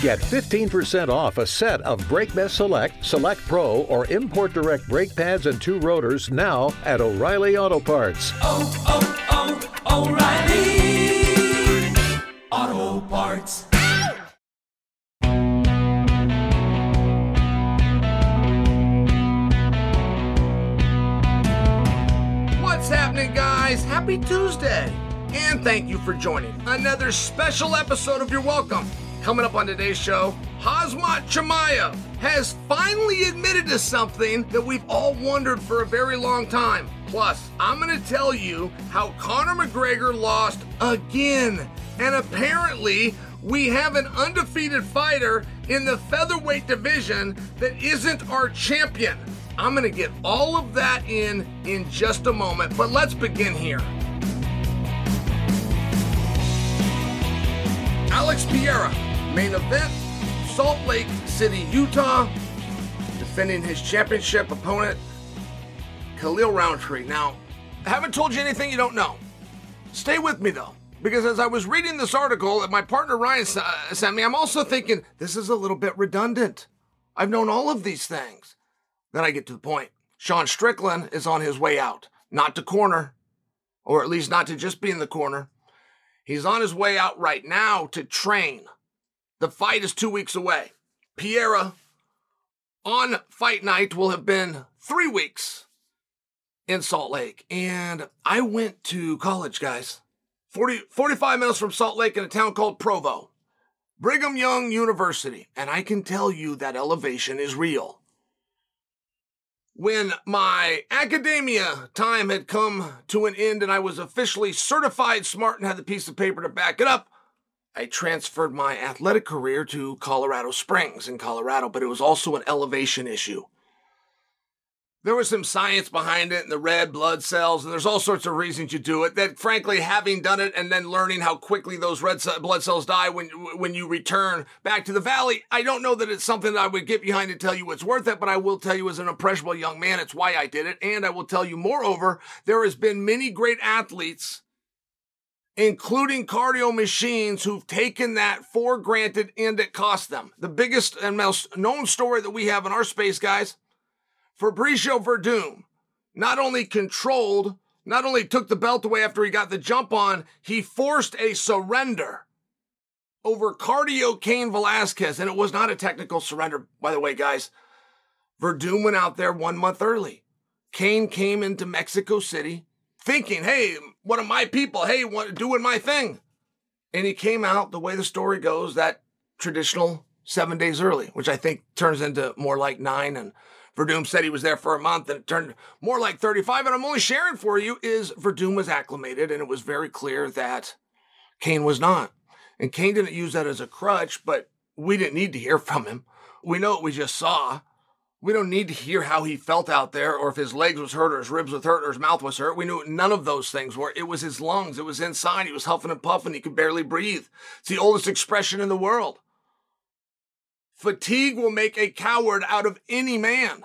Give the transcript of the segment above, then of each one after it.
Get 15% off a set of BrakeBest Select, Select Pro, or Import Direct brake pads and 2 rotors now at O'Reilly Auto Parts. O'Reilly Auto Parts. What's happening, guys? Happy Tuesday. And thank you for joining another special episode of You're Welcome. Coming up on today's show, Khamzat Chimaev has finally admitted to something that we've all wondered for a very long time. Plus, I'm going to tell you how Conor McGregor lost again. And apparently, we have an undefeated fighter in the featherweight division that isn't our champion. I'm going to get all of that in just a moment, but let's begin here. Alex Pereira, main event, Salt Lake City, Utah, defending his championship opponent, Khalil Rountree. Now, I haven't told you anything you don't know. Stay with me, though, because as I was reading this article that my partner Ryan sent me, I'm also thinking, this is a little bit redundant. I've known all of these things. Then I get to the point. Sean Strickland is on his way out, not to corner, or at least not to just be in the corner. He's on his way out right now to train. The fight is 2 weeks away. Pereira, on fight night, will have been 3 weeks in Salt Lake. And I went to college, guys. 45 minutes from Salt Lake in a town called Provo. Brigham Young University. And I can tell you that elevation is real. When my academia time had come to an end and I was officially certified smart and had the piece of paper to back it up, I transferred my athletic career to Colorado Springs in Colorado, but it was also an elevation issue. There was some science behind it and the red blood cells, and there's all sorts of reasons you do it that, frankly, having done it and then learning how quickly those blood cells die when you return back to the valley, I don't know that it's something that I would get behind and tell you it's worth it, but I will tell you as an impressionable young man, it's why I did it. And I will tell you, moreover, there has been many great athletes, including cardio machines, who've taken that for granted and it cost them. The biggest and most known story that we have in our space, guys, Fabricio Verdum not only took the belt away after he got the jump on, he forced a surrender over Cardio Cain Velasquez. And it was not a technical surrender, by the way, guys. Verdum went out there 1 month early. Cain came into Mexico City thinking, hey, one of my people, hey, doing my thing. And he came out, the way the story goes, that traditional 7 days early, which I think turns into more like 9. And Verdum said he was there for a month and it turned more like 35. And I'm only sharing for you is Verdum was acclimated and it was very clear that Cain was not. And Cain didn't use that as a crutch, but we didn't need to hear from him. We know what we just saw. We don't need to hear how he felt out there or if his legs was hurt or his ribs was hurt or his mouth was hurt. We knew none of those things were. It was his lungs. It was inside. He was huffing and puffing. He could barely breathe. It's the oldest expression in the world. Fatigue will make a coward out of any man.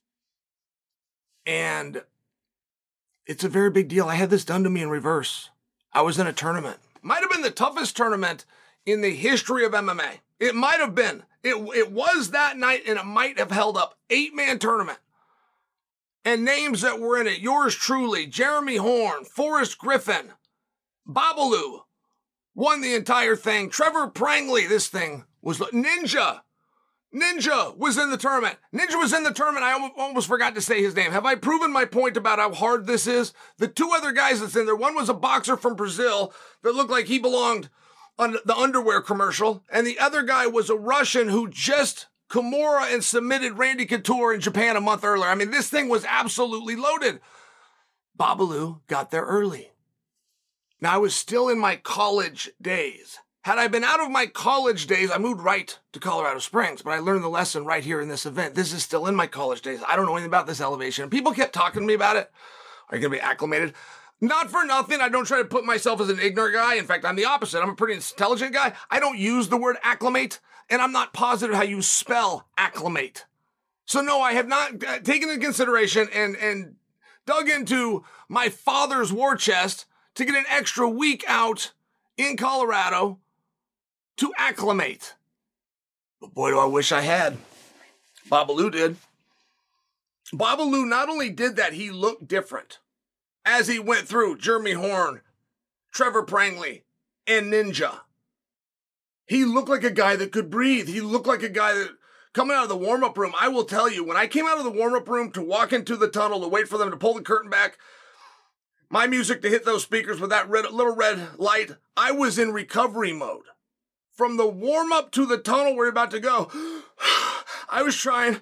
And it's a very big deal. I had this done to me in reverse. I was in a tournament. Might have been the toughest tournament in the history of MMA. It might have been. It was that night, and it might have held up. 8-man tournament. And names that were in it. Yours truly, Jeremy Horn, Forrest Griffin, Babalu won the entire thing. Trevor Prangley, this thing was Ninja was in the tournament. I almost forgot to say his name. Have I proven my point about how hard this is? The 2 other guys that's in there, one was a boxer from Brazil that looked like he belonged on the underwear commercial, and the other guy was a Russian who just Kimura and submitted Randy Couture in Japan a month earlier. I mean, this thing was absolutely loaded. Babalu got there early. Now, I was still in my college days. Had I been out of my college days, I moved right to Colorado Springs, but I learned the lesson right here in this event. This is still in my college days. I don't know anything about this elevation. People kept talking to me about it. Are you going to be acclimated? Not for nothing. I don't try to put myself as an ignorant guy. In fact, I'm the opposite. I'm a pretty intelligent guy. I don't use the word acclimate, and I'm not positive how you spell acclimate. So no, I have not taken into consideration and dug into my father's war chest to get an extra week out in Colorado to acclimate. But boy, do I wish I had. Babalu did. Babalu not only did that, he looked different. As he went through Jeremy Horn, Trevor Prangley, and Ninja. He looked like a guy that could breathe. He looked like a guy that, coming out of the warm-up room, I will tell you, when I came out of the warm-up room to walk into the tunnel to wait for them to pull the curtain back, my music to hit those speakers with that little red light, I was in recovery mode. From the warm-up to the tunnel we're about to go, I was trying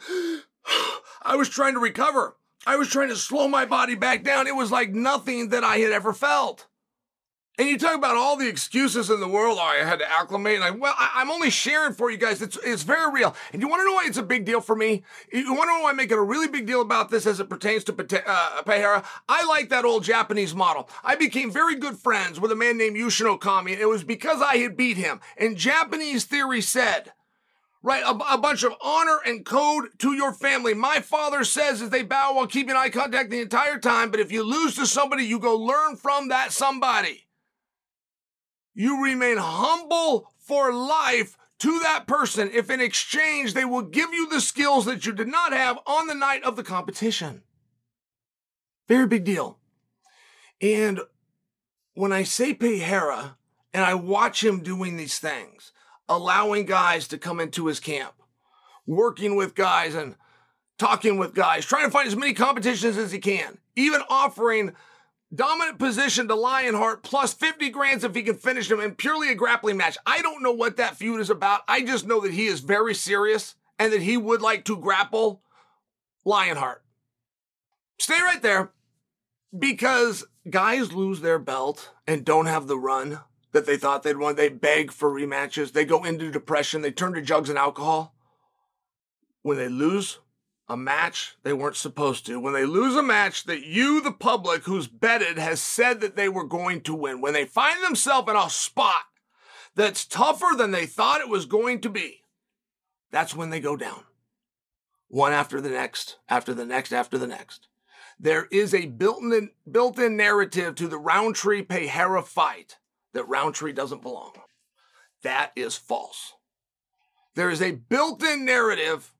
to recover. I was trying to slow my body back down. It was like nothing that I had ever felt. And you talk about all the excuses in the world. Oh, I had to acclimate. I'm only sharing for you guys. It's very real. And you want to know why it's a big deal for me? You want to know why I'm making a really big deal about this as it pertains to Pereira? I like that old Japanese model. I became very good friends with a man named Yushin Okami. It was because I had beat him. And Japanese theory said, right, a bunch of honor and code to your family. My father says as they bow while keeping eye contact the entire time, but if you lose to somebody, you go learn from that somebody. You remain humble for life to that person if in exchange they will give you the skills that you did not have on the night of the competition. Very big deal. And when I say Pereira and I watch him doing these things, allowing guys to come into his camp, working with guys and talking with guys, trying to find as many competitions as he can, even offering dominant position to Lionheart plus 50 grand if he can finish him in purely a grappling match. I don't know what that feud is about. I just know that he is very serious and that he would like to grapple Lionheart. Stay right there, because guys lose their belt and don't have the run that they thought they'd won. They beg for rematches. They go into depression. They turn to drugs and alcohol. When they lose a match they weren't supposed to, when they lose a match that you, the public, who's betted, has said that they were going to win, when they find themselves in a spot that's tougher than they thought it was going to be, that's when they go down. One after the next, after the next, after the next. There is a built-in narrative to the Roundtree Pereira fight that Roundtree doesn't belong. That is false. There is a built-in narrative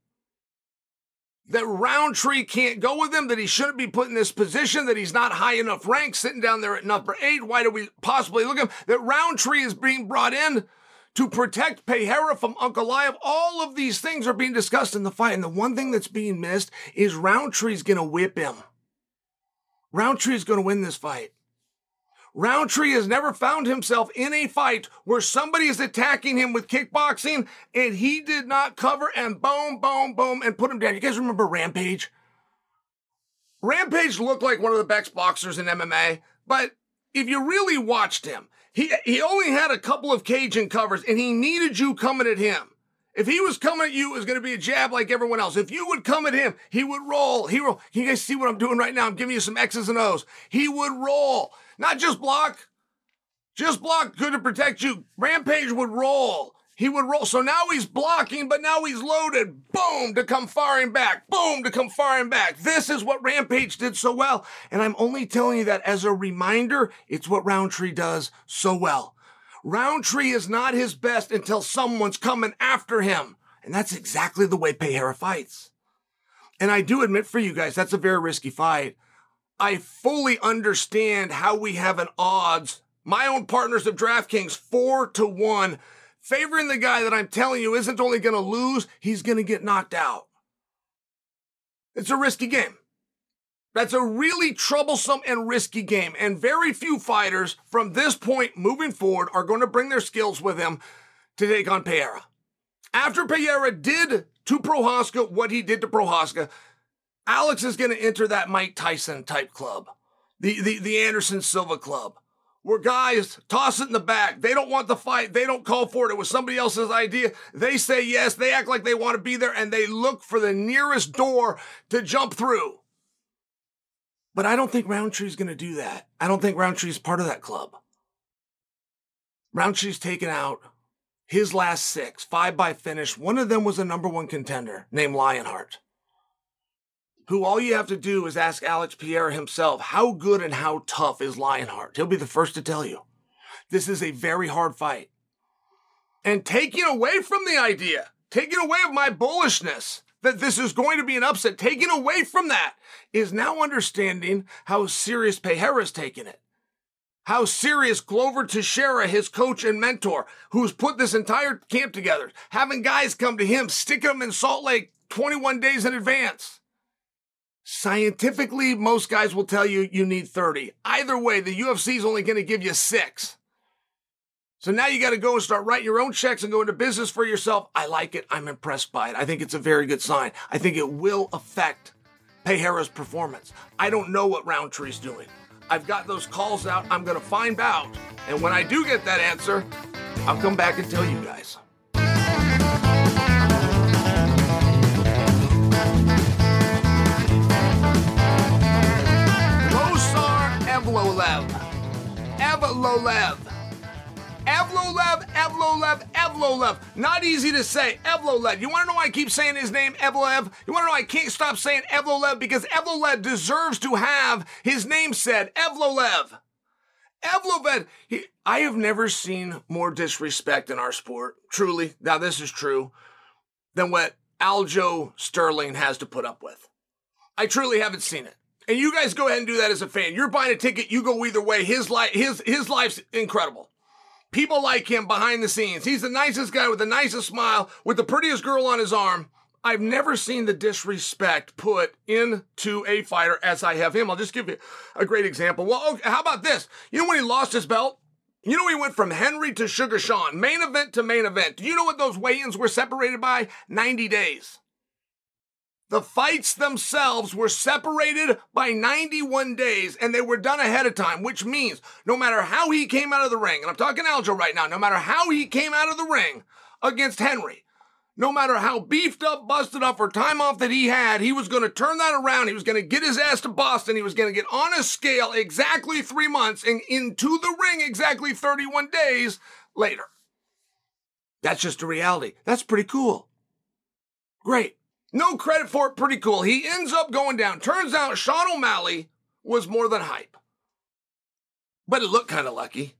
that Roundtree can't go with him, that he shouldn't be put in this position, that he's not high enough rank, sitting down there at number 8. Why do we possibly look at him? That Roundtree is being brought in to protect Pereira from Uncle Liev. All of these things are being discussed in the fight, and the one thing that's being missed is Roundtree's going to whip him. Roundtree's going to win this fight. Roundtree has never found himself in a fight where somebody is attacking him with kickboxing and he did not cover and boom, boom, boom, and put him down. You guys remember Rampage? Rampage looked like one of the best boxers in MMA, but if you really watched him, he only had a couple of Cajun covers and he needed you coming at him. If he was coming at you, it was going to be a jab like everyone else. If you would come at him, he would roll. Can you guys see what I'm doing right now? I'm giving you some X's and O's. He would roll. Not just block. Just block good to protect you. Rampage would roll. He would roll. So now he's blocking, but now he's loaded. Boom, to come firing back. Boom, to come firing back. This is what Rampage did so well. And I'm only telling you that as a reminder. It's what Roundtree does so well. Roundtree is not his best until someone's coming after him. And that's exactly the way Pereira fights. And I do admit for you guys, that's a very risky fight. I fully understand how we have an odds, my own partners of DraftKings, 4-1, favoring the guy that I'm telling you isn't only going to lose, he's going to get knocked out. It's a risky game. That's a really troublesome and risky game. And very few fighters from this point moving forward are going to bring their skills with them to take on Pereira. After Pereira did to Prochazka what he did to Prochazka, Alex is going to enter that Mike Tyson type club, the Anderson Silva club, where guys toss it in the back. They don't want the fight. They don't call for it. It was somebody else's idea. They say yes. They act like they want to be there, and they look for the nearest door to jump through. But I don't think Roundtree's going to do that. I don't think Roundtree's part of that club. Roundtree's taken out his last 6, 5 by finish. One of them was a number 1 contender named Lionheart, who all you have to do is ask Alex Pereira himself, how good and how tough is Lionheart? He'll be the first to tell you. This is a very hard fight. And taking away from the idea taking away of my bullishness that this is going to be an upset, taking away from that is now understanding how serious Pereira's taking it. How serious Glover Teixeira, his coach and mentor, who's put this entire camp together, having guys come to him, sticking them in Salt Lake 21 days in advance. Scientifically, most guys will tell you you need 30. Either way, the UFC is only going to give you 6. So now you got to go and start writing your own checks and go into business for yourself. I like it. I'm impressed by it. I think it's a very good sign. I think it will affect Pereira's performance. I don't know what Rountree's doing. I've got those calls out. I'm going to find out. And when I do get that answer, I'll come back and tell you guys. Movsar Evloev. Not easy to say. Evloev. You want to know why I keep saying his name, Evloev? You want to know why I can't stop saying Evloev? Because Evloev deserves to have his name said. Evloev. I have never seen more disrespect in our sport, truly, now this is true, than what Aljo Sterling has to put up with. I truly haven't seen it. And you guys go ahead and do that as a fan. You're buying a ticket, you go either way. His life's incredible. People like him behind the scenes. He's the nicest guy with the nicest smile, with the prettiest girl on his arm. I've never seen the disrespect put into a fighter as I have him. I'll just give you a great example. Well, okay, how about this? You know when he lost his belt? You know he went from Henry to Sugar Sean, main event to main event. Do you know what those weigh-ins were separated by? 90 days. The fights themselves were separated by 91 days, and they were done ahead of time, which means no matter how he came out of the ring, and I'm talking Aljo right now, no matter how he came out of the ring against Henry, no matter how beefed up, busted up, or time off that he had, he was going to turn that around. He was going to get his ass to Boston. He was going to get on a scale exactly 3 months and into the ring exactly 31 days later. That's just a reality. That's pretty cool. Great. No credit for it, pretty cool. He ends up going down. Turns out Sean O'Malley was more than hype. But it looked kind of lucky.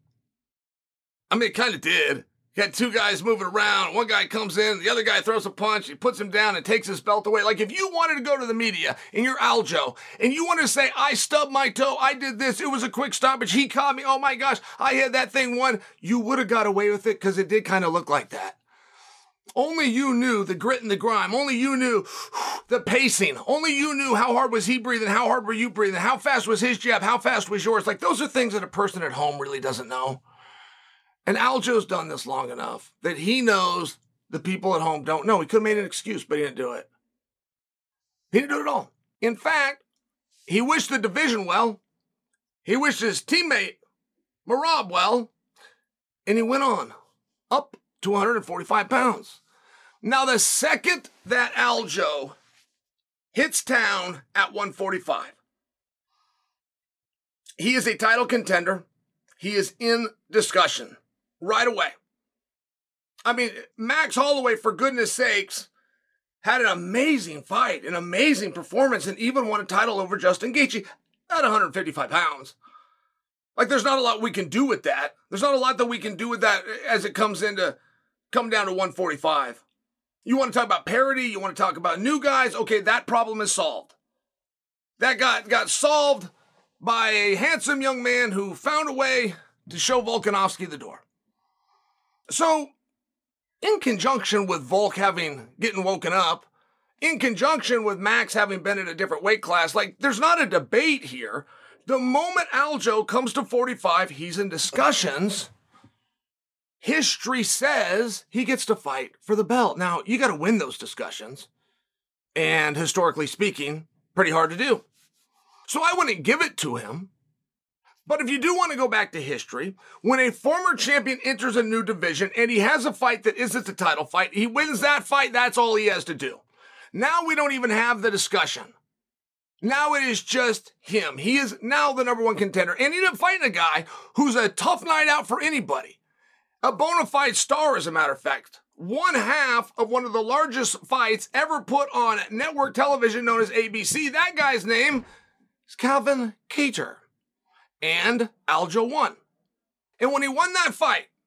I mean, it kind of did. You had 2 guys moving around. One guy comes in, the other guy throws a punch, he puts him down and takes his belt away. Like if you wanted to go to the media and you're Aljo and you want to say, I stubbed my toe, I did this, it was a quick stoppage, he caught me, oh my gosh, I had that thing won, you would have got away with it because it did kind of look like that. Only you knew the grit and the grime. Only you knew the pacing. Only you knew how hard was he breathing, how hard were you breathing, how fast was his jab, how fast was yours. Like those are things that a person at home really doesn't know. And Aljo's done this long enough that he knows the people at home don't know. He could have made an excuse, but he didn't do it. He didn't do it at all. In fact, he wished the division well. He wished his teammate, Merab, well. And he went on up to 145 pounds. Now, the second that Aljo hits town at 145, he is a title contender. He is in discussion right away. I mean, Max Holloway, for goodness sakes, had an amazing fight, an amazing performance, and even won a title over Justin Gaethje at 155 pounds. Like, there's not a lot we can do with that. There's not a lot that we can do with that as it come down to 145. You want to talk about parity? You want to talk about new guys? Okay, that problem is solved. That got solved by a handsome young man who found a way to show Volkanovski the door. So, in conjunction with Volk getting woken up, in conjunction with Max having been in a different weight class, like, there's not a debate here. The moment Aljo comes to 45, he's in discussions. History says he gets to fight for the belt. Now, you got to win those discussions. And historically speaking, pretty hard to do. So I wouldn't give it to him. But if you do want to go back to history, when a former champion enters a new division and he has a fight that isn't a title fight, he wins that fight, that's all he has to do. Now we don't even have the discussion. Now it is just him. He is now the number 1 contender. And he ended up fighting a guy who's a tough night out for anybody. A bona fide star, as a matter of fact. One half of one of the largest fights ever put on network television known as ABC. That guy's name is Calvin Kattar. And Aljo won. And when he won that fight,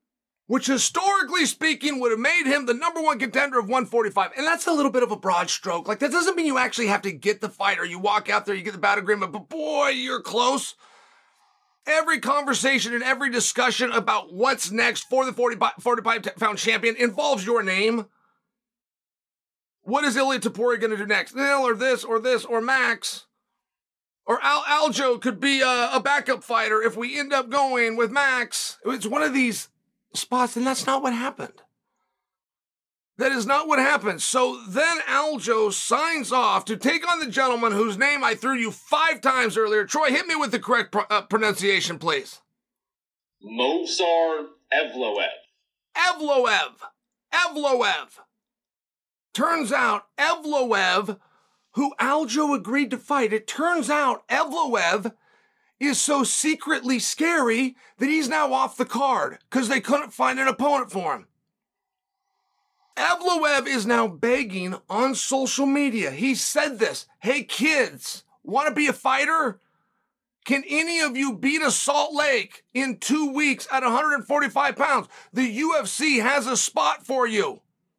which historically speaking would have made him the number one contender of 145. And that's a little bit of a broad stroke. Like, that doesn't mean you actually have to get the fight or you walk out there, you get the bout agreement, but boy, you're close. Every conversation and every discussion about what's next for the 45-pound champion involves your name. What is Ilia Topuria going to do next? Or this, or Max. Or Aljo could be a backup fighter if we end up going with Max. It's one of these spots, and that's not what happened. That is not what happened. So then Aljo signs off to take on the gentleman whose name I threw you 5 times earlier. Troy, hit me with the correct pronunciation, please. Movsar Evloev. Evloev. Turns out Evloev, who Aljo agreed to fight, it turns out Evloev is so secretly scary that he's now off the card because they couldn't find an opponent for him. Evloev is now begging on social media. He said this, "Hey kids, want to be a fighter? Can any of you beat a Salt Lake in 2 weeks at 145 pounds? The UFC has a spot for you."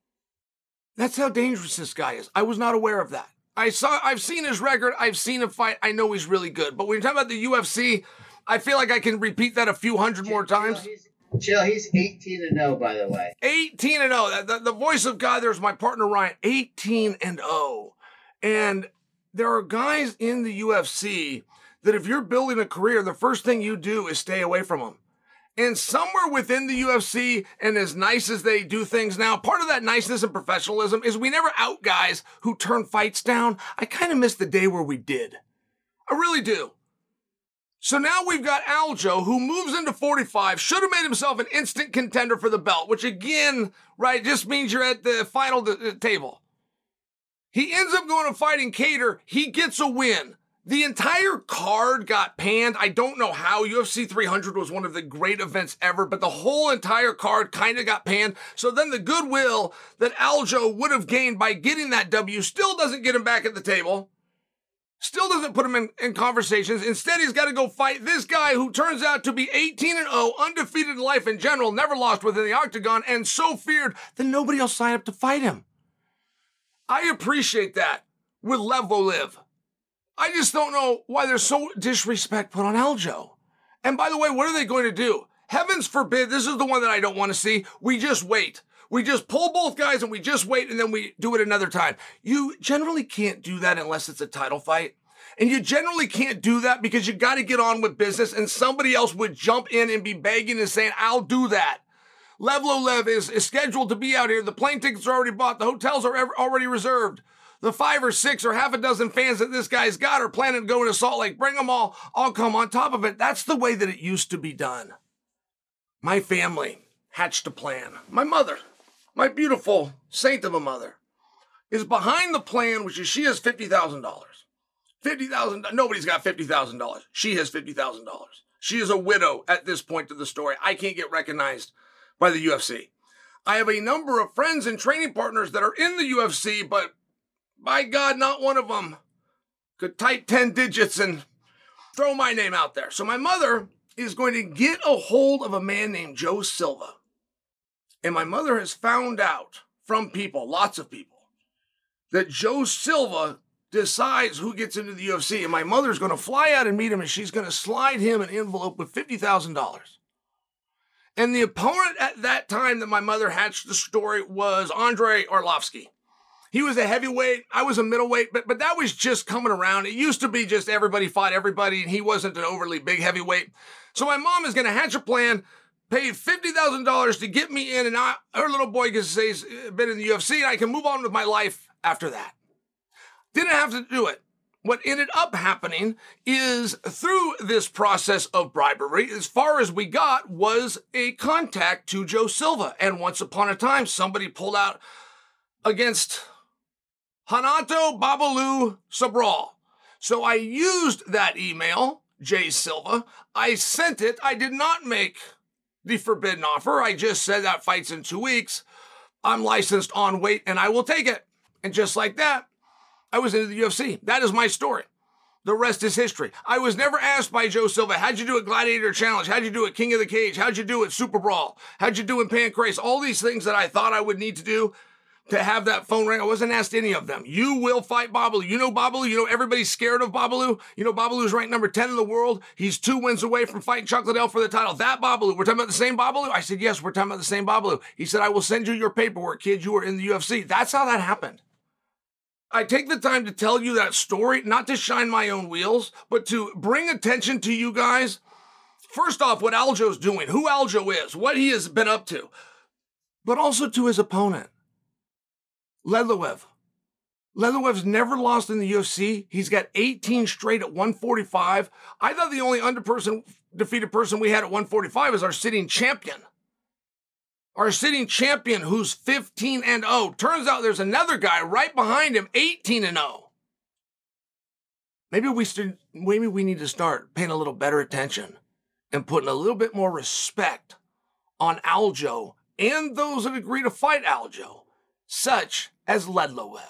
That's how dangerous this guy is. I was not aware of that. I've seen his record. I've seen him fight. I know he's really good. But when you're talking about the UFC, I feel like I can repeat that a few hundred more times. Chill, he's 18-0, by the way. 18-0. The voice of God, there's my partner Ryan. 18-0. And there are guys in the UFC that if you're building a career, the first thing you do is stay away from them. And somewhere within the UFC, and as nice as they do things now, part of that niceness and professionalism is we never out guys who turn fights down. I kind of miss the day where we did. I really do. So now we've got Aljo, who moves into 45, should have made himself an instant contender for the belt, which again, right, just means you're at the final table. He ends up going to fighting Kattar. He gets a win. The entire card got panned. I don't know how. UFC 300 was one of the great events ever, but the whole entire card kind of got panned. So then the goodwill that Aljo would have gained by getting that W still doesn't get him back at the table. Still doesn't put him in conversations. Instead, he's got to go fight this guy who turns out to be 18-0, undefeated in life in general, never lost within the octagon, and so feared that nobody will sign up to fight him. I appreciate that with Evloev. I just don't know why there's so disrespect put on Aljo. And by the way, what are they going to do? Heavens forbid, this is the one that I don't want to see. We just wait. We just pull both guys and we just wait and then we do it another time. You generally can't do that unless it's a title fight. And you generally can't do that because you got to get on with business and somebody else would jump in and be begging and saying, "I'll do that." Evloev is scheduled to be out here. The plane tickets are already bought. The hotels are already reserved. The 5 or 6 or half a dozen fans that this guy's got are planning to go into Salt Lake. Bring them all. I'll come on top of it. That's the way that it used to be done. My family hatched a plan. My mother, my beautiful saint of a mother, is behind the plan, which is she has $50,000. $50,000. Nobody's got $50,000. She has $50,000. She is a widow at this point of the story. I can't get recognized by the UFC. I have a number of friends and training partners that are in the UFC, but by God, not one of them could type 10 digits and throw my name out there. So my mother is going to get a hold of a man named Joe Silva. And my mother has found out from people, lots of people, that Joe Silva decides who gets into the UFC. And my mother's going to fly out and meet him, and she's going to slide him an envelope with $50,000. And the opponent at that time that my mother hatched the story was Andrei Arlovsky. He was a heavyweight. I was a middleweight, but that was just coming around. It used to be just everybody fought everybody, and he wasn't an overly big heavyweight. So my mom is going to hatch a plan, pay $50,000 to get me in, and her little boy gets to say he's been in the UFC, and I can move on with my life after that. Didn't have to do it. What ended up happening is through this process of bribery, as far as we got was a contact to Joe Silva. And once upon a time, somebody pulled out against Renato Babalu Sobral. So I used that email, Jay Silva. I sent it. I did not make the forbidden offer. I just said that fight's in 2 weeks. I'm licensed on weight and I will take it. And just like that, I was into the UFC. That is my story. The rest is history. I was never asked by Joe Silva, how'd you do at Gladiator Challenge? How'd you do at King of the Cage? How'd you do at Super Brawl? How'd you do in Pancrase? All these things that I thought I would need to do to have that phone ring. I wasn't asked any of them. You will fight Babalu. You know Babalu. You know everybody's scared of Babalu. You know Babalu's ranked number 10 in the world. He's 2 wins away from fighting Chocolate L for the title. That Babalu. We're talking about the same Babalu? I said, yes, we're talking about the same Babalu. He said, I will send you your paperwork, kid. You are in the UFC. That's how that happened. I take the time to tell you that story, not to shine my own wheels, but to bring attention to you guys. First off, what Aljo's doing, who Aljo is, what he has been up to, but also to his opponent. Ledloev. Ledloev's never lost in the UFC. He's got 18 straight at 145. I thought the only undefeated person we had at 145 is our sitting champion. Our sitting champion who's 15-0. Turns out there's another guy right behind him, 18-0. Maybe we need to start paying a little better attention and putting a little bit more respect on Aljo and those that agree to fight Aljo, such as Ledloev.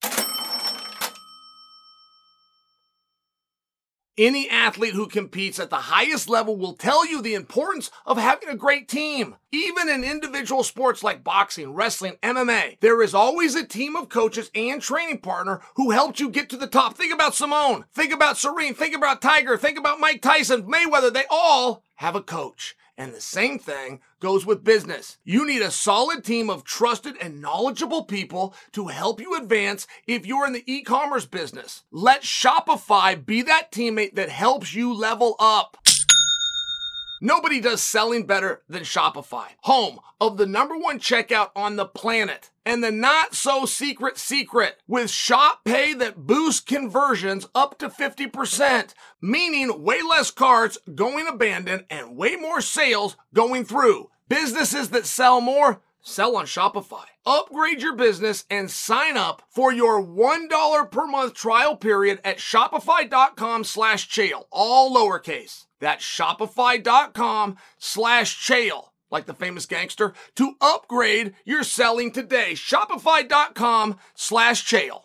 Any athlete who competes at the highest level will tell you the importance of having a great team. Even in individual sports like boxing, wrestling, MMA, there is always a team of coaches and training partner who helped you get to the top. Think about Simone, think about Serene, think about Tiger, think about Mike Tyson, Mayweather. They all have a coach. And the same thing goes with business. You need a solid team of trusted and knowledgeable people to help you advance if you're in the e-commerce business. Let Shopify be that teammate that helps you level up. Nobody does selling better than Shopify, home of the #1 checkout on the planet. And the not-so-secret secret with Shop Pay that boosts conversions up to 50%, meaning way less carts going abandoned and way more sales going through. Businesses that sell more, sell on Shopify. Upgrade your business and sign up for your $1 per month trial period at shopify.com/Chael, all lowercase. That's shopify.com/Chael. Like the famous gangster, to upgrade your selling today. Shopify.com/Chael.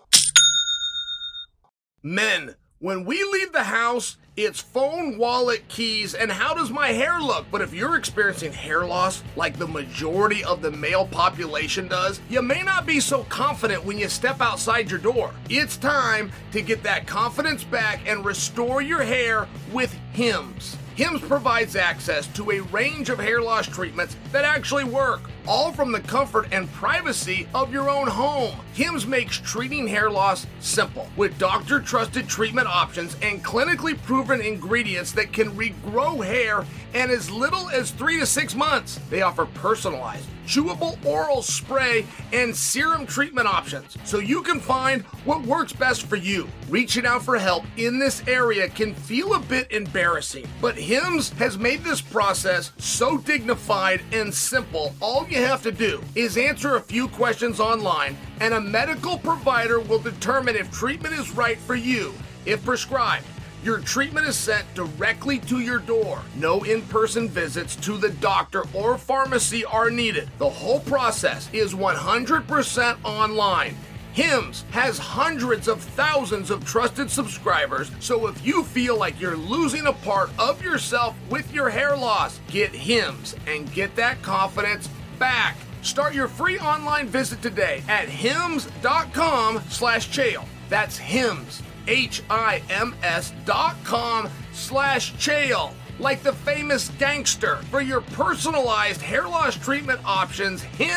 Men, when we leave the house, it's phone, wallet, keys, and how does my hair look? But if you're experiencing hair loss like the majority of the male population does, you may not be so confident when you step outside your door. It's time to get that confidence back and restore your hair with Hims. Hims provides access to a range of hair loss treatments that actually work, all from the comfort and privacy of your own home. Hims makes treating hair loss simple, with doctor-trusted treatment options and clinically proven ingredients that can regrow hair in as little as 3 to 6 months. They offer personalized, chewable oral spray and serum treatment options, so you can find what works best for you. Reaching out for help in this area can feel a bit embarrassing, but Hims has made this process so dignified and simple. All you have to do is answer a few questions online, and a medical provider will determine if treatment is right for you. If prescribed, your treatment is sent directly to your door. No in-person visits to the doctor or pharmacy are needed. The whole process is 100% online. Hims has hundreds of thousands of trusted subscribers, so if you feel like you're losing a part of yourself with your hair loss, get Hims and get that confidence back. Start your free online visit today at hims.com/Chael. That's Hims, HIMS.com/Chael. Like the famous gangster. For your personalized hair loss treatment options,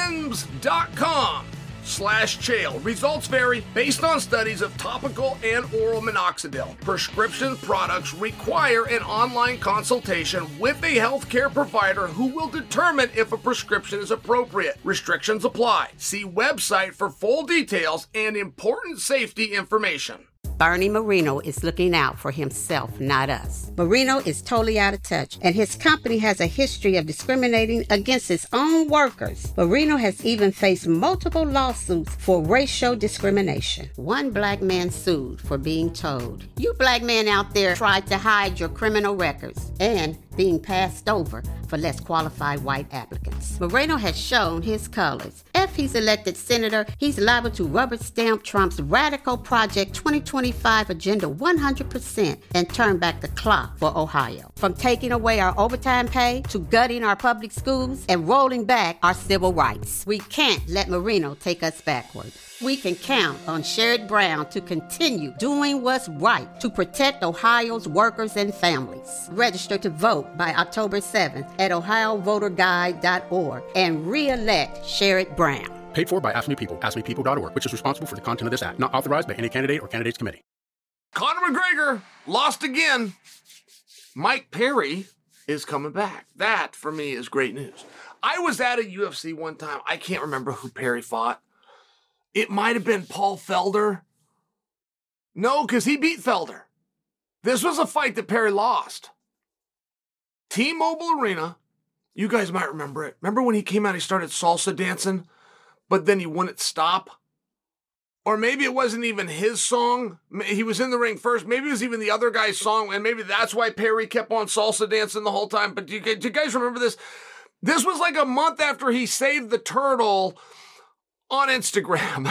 hims.com/Chael. Results vary based on studies of topical and oral minoxidil. Prescription products require an online consultation with a healthcare provider who will determine if a prescription is appropriate. Restrictions apply. See website for full details and important safety information. Bernie Marino is looking out for himself, not us. Marino is totally out of touch, and his company has a history of discriminating against its own workers. Marino has even faced multiple lawsuits for racial discrimination. One black man sued for being told, "You black men out there tried to hide your criminal records," and being passed over for less qualified white applicants. Moreno has shown his colors. F if he's elected senator, he's liable to rubber stamp Trump's radical Project 2025 agenda 100% and turn back the clock for Ohio. From taking away our overtime pay to gutting our public schools and rolling back our civil rights. We can't let Marino take us backward. We can count on Sherrod Brown to continue doing what's right to protect Ohio's workers and families. Register to vote by October 7th at ohiovoterguide.org and re-elect Sherrod Brown. Paid for by Ask Me People, askmepeople.org, which is responsible for the content of this act. Not authorized by any candidate or candidates committee. Conor McGregor lost again. Mike Perry is coming back. That, for me, is great news. I was at a UFC one time. I can't remember who Perry fought. It might have been Paul Felder. No, because he beat Felder. This was a fight that Perry lost. T-Mobile Arena. You guys might remember it. Remember when he came out, he started salsa dancing, but then he wouldn't stop? Or maybe it wasn't even his song. He was in the ring first. Maybe it was even the other guy's song, and maybe that's why Perry kept on salsa dancing the whole time. But do you guys remember this? This was like a month after he saved the turtle on Instagram.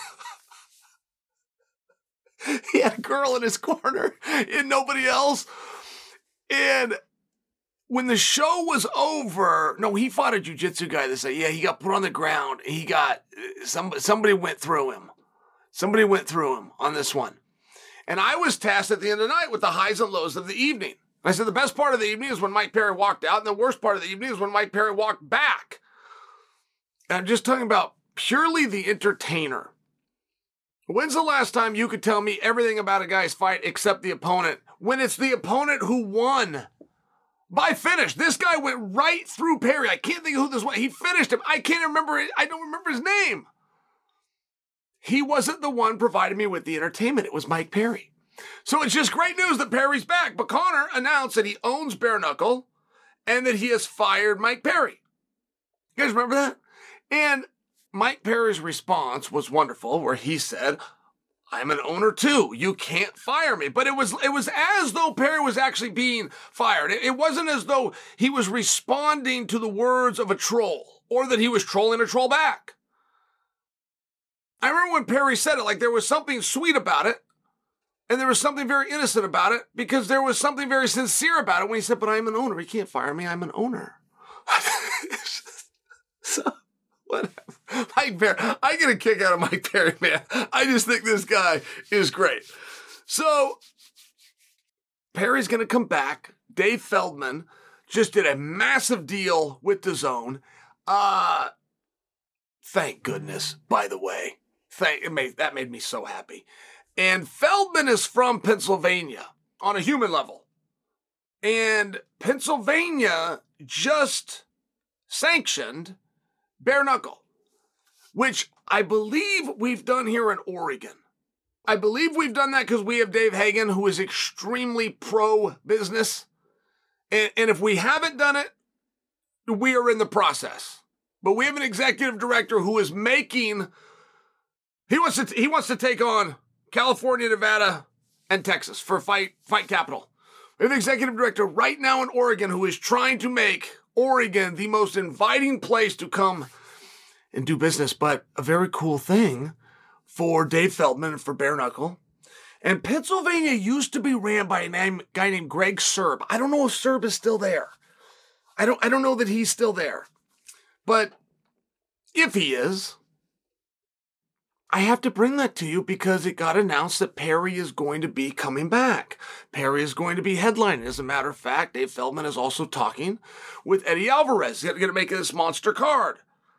He had a girl in his corner and nobody else. And when the show was over, no, he fought a jiu-jitsu guy that said, yeah, he got put on the ground. He got, somebody went through him. Somebody went through him on this one. And I was tasked at the end of the night with the highs and lows of the evening. I said the best part of the evening is when Mike Perry walked out, and the worst part of the evening is when Mike Perry walked back. And I'm just talking about purely the entertainer. When's the last time you could tell me everything about a guy's fight except the opponent, when it's the opponent who won by finish? This guy went right through Perry. I can't think of who this was. He finished him. I can't remember it. I don't remember his name. He wasn't the one providing me with the entertainment. It was Mike Perry. So it's just great news that Perry's back. But Conor announced that he owns Bare Knuckle and that he has fired Mike Perry. You guys remember that? And Mike Perry's response was wonderful, where he said, I'm an owner too. You can't fire me. But it was as though Perry was actually being fired. It wasn't as though he was responding to the words of a troll or that he was trolling a troll back. I remember when Perry said it, like there was something sweet about it and there was something very innocent about it because there was something very sincere about it when he said, but I'm an owner. He can't fire me. I'm an owner. So, whatever. Mike Perry, I get a kick out of Mike Perry, man. I just think this guy is great. So, Perry's going to come back. Dave Feldman just did a massive deal with DAZN. Thank goodness, by the way. That made me so happy. And Feldman is from Pennsylvania on a human level. And Pennsylvania just sanctioned Bare Knuckle, which I believe we've done here in Oregon. I believe we've done that because we have Dave Hagen, who is extremely pro-business. And if we haven't done it, we are in the process. But we have an executive director who is making... He wants to take on California, Nevada, and Texas for fight capital. We have an executive director right now in Oregon who is trying to make Oregon the most inviting place to come and do business. But a very cool thing for Dave Feldman and for Bare Knuckle. And Pennsylvania used to be ran by a guy named Greg Serb. I don't know if Serb is still there. I don't know that he's still there. But if he is, I have to bring that to you because it got announced that Perry is going to be coming back. Perry is going to be headlining. As a matter of fact, Dave Feldman is also talking with Eddie Alvarez. He's going to make this monster card.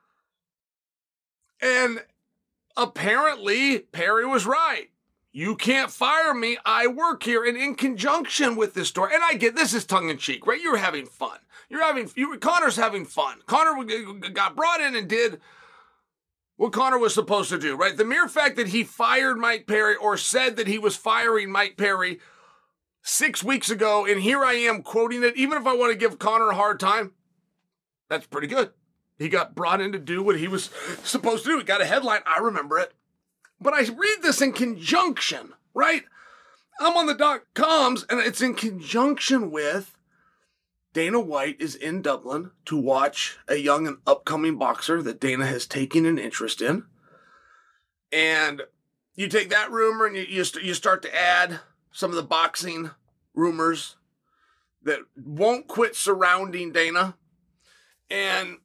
And apparently, Perry was right. You can't fire me. I work here. And in conjunction with this story, and I get this is tongue-in-cheek, right? You're having fun. Conor's having fun. Conor got brought in and did what Conor was supposed to do, right? The mere fact that he fired Mike Perry or said that he was firing Mike Perry 6 weeks ago, and here I am quoting it, even if I want to give Conor a hard time, that's pretty good. He got brought in to do what he was supposed to do. He got a headline. I remember it. But I read this in conjunction, right? I'm on the .coms, and it's in conjunction with Dana White is in Dublin to watch a young and upcoming boxer that Dana has taken an interest in. And you take that rumor and you start to add some of the boxing rumors that won't quit surrounding Dana. And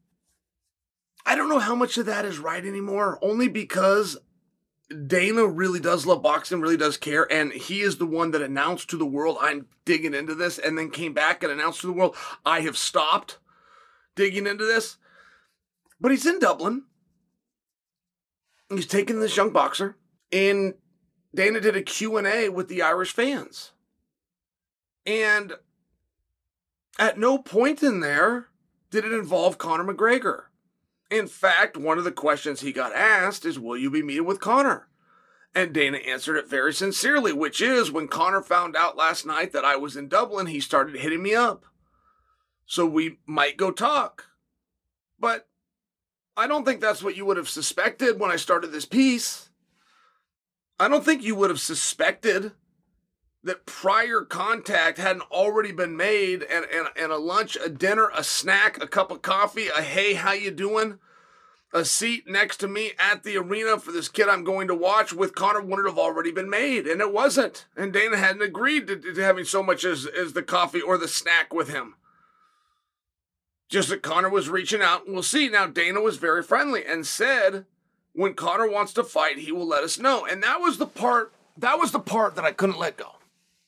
I don't know how much of that is right anymore, only because Dana really does love boxing, really does care, and he is the one that announced to the world, I'm digging into this, and then came back and announced to the world, I have stopped digging into this. But he's in Dublin. He's taking this young boxer, and Dana did a Q&A with the Irish fans. And at no point in there did it involve Conor McGregor. In fact, one of the questions he got asked is, will you be meeting with Conor? And Dana answered it very sincerely, which is, when Conor found out last night that I was in Dublin, he started hitting me up. So we might go talk. But I don't think that's what you would have suspected when I started this piece. I don't think you would have suspected that prior contact hadn't already been made, and a lunch, a dinner, a snack, a cup of coffee, a hey, how you doing? A seat next to me at the arena for this kid I'm going to watch with Conor wouldn't have already been made, and it wasn't. And Dana hadn't agreed to having so much as the coffee or the snack with him. Just that Conor was reaching out, and we'll see. Now, Dana was very friendly and said, when Conor wants to fight, he will let us know. And that was the part that I couldn't let go.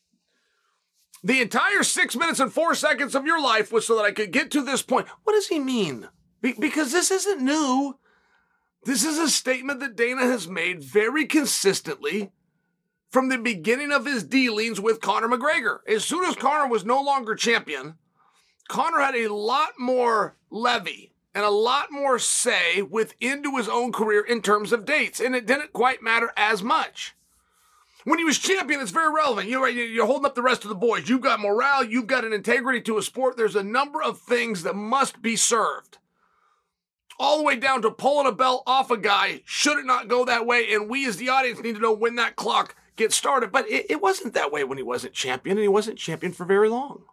The entire 6 minutes and 4 seconds of your life was so that I could get to this point. What does he mean? Because this isn't new. This is a statement that Dana has made very consistently from the beginning of his dealings with Conor McGregor. As soon as Conor was no longer champion, Conor had a lot more levy and a lot more say within his own career in terms of dates, and it didn't quite matter as much. When he was champion, it's very relevant. You're holding up the rest of the boys. You've got morale. You've got an integrity to a sport. There's a number of things that must be served. All the way down to pulling a belt off a guy. Should it not go that way? And we as the audience need to know when that clock gets started. But it wasn't that way when he wasn't champion, and he wasn't champion for very long.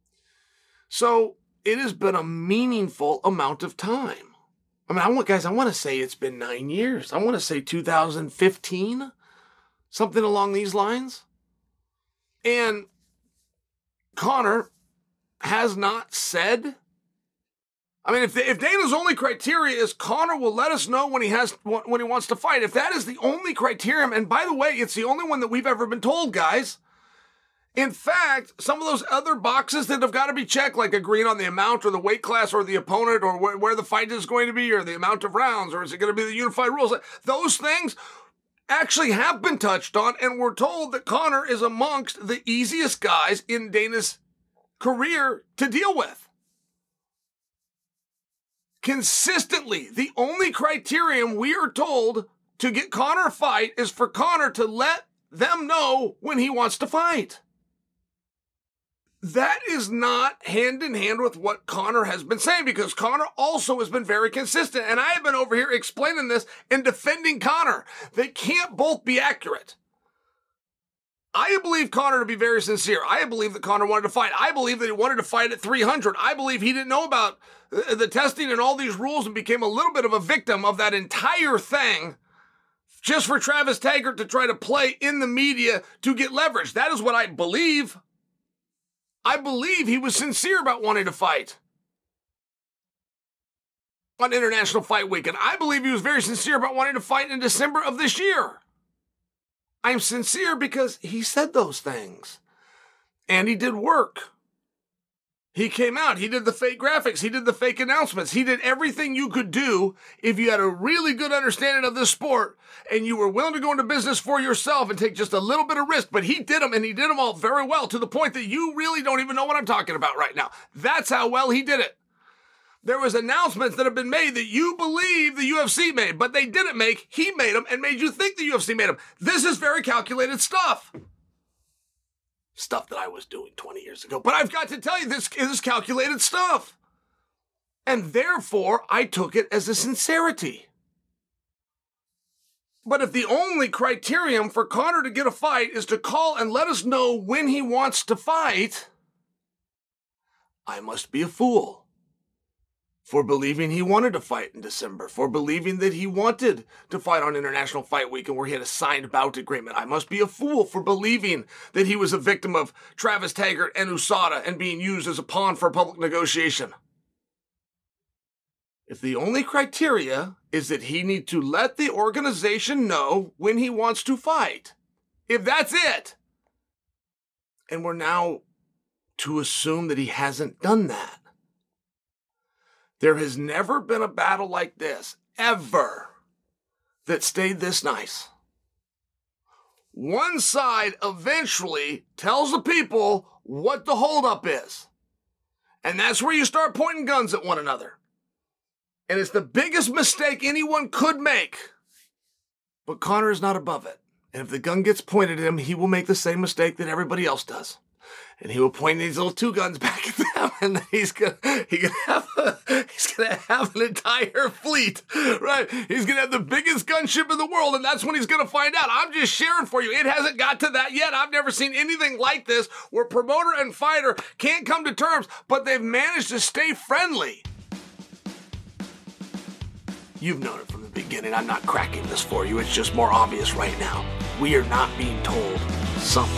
So it has been a meaningful amount of time. I mean, I want to say it's been 9 years. I want to say 2015. Something along these lines. And Conor has not said. I mean, if Dana's only criteria is Conor will let us know when he wants to fight, if that is the only criterion, and by the way, it's the only one that we've ever been told, guys. In fact, some of those other boxes that have got to be checked, like agreeing on the amount or the weight class or the opponent or where the fight is going to be or the amount of rounds, or is it going to be the unified rules? Those things actually have been touched on, and we're told that Conor is amongst the easiest guys in Dana's career to deal with. Consistently, the only criterion we are told to get Conor a fight is for Conor to let them know when he wants to fight. That is not hand in hand with what Conor has been saying, because Conor also has been very consistent. And I have been over here explaining this and defending Conor. They can't both be accurate. I believe Conor to be very sincere. I believe that Conor wanted to fight. I believe that he wanted to fight at 300. I believe he didn't know about the testing and all these rules and became a little bit of a victim of that entire thing just for Travis Taggart to try to play in the media to get leverage. That is what I believe. I believe he was sincere about wanting to fight on International Fight Weekend. I believe he was very sincere about wanting to fight in December of this year. I'm sincere because he said those things. And he did work. He came out, he did the fake graphics, he did the fake announcements, he did everything you could do if you had a really good understanding of this sport and you were willing to go into business for yourself and take just a little bit of risk. But he did them, and he did them all very well, to the point that you really don't even know what I'm talking about right now. That's how well he did it. There was announcements that have been made that you believe the UFC made, but they didn't make. He made them and made you think the UFC made them. This is very calculated stuff. Stuff that I was doing 20 years ago. But I've got to tell you, this is calculated stuff. And therefore, I took it as a sincerity. But if the only criterion for Conor to get a fight is to call and let us know when he wants to fight, I must be a fool for believing he wanted to fight in December, for believing that he wanted to fight on International Fight Weekend where he had a signed bout agreement. I must be a fool for believing that he was a victim of Travis Taggart and USADA and being used as a pawn for a public negotiation. If the only criteria is that he need to let the organization know when he wants to fight, if that's it, and we're now to assume that he hasn't done that, there has never been a battle like this, ever, that stayed this nice. One side eventually tells the people what the holdup is. And that's where you start pointing guns at one another. And it's the biggest mistake anyone could make. But Conor is not above it. And if the gun gets pointed at him, he will make the same mistake that everybody else does. And he will point these little two guns back at them, and then he's gonna have an entire fleet, right? He's gonna have the biggest gunship in the world, and that's when he's gonna find out. I'm just sharing for you. It hasn't got to that yet. I've never seen anything like this where promoter and fighter can't come to terms, but they've managed to stay friendly. You've known it from the beginning. I'm not cracking this for you. It's just more obvious right now. We are not being told something.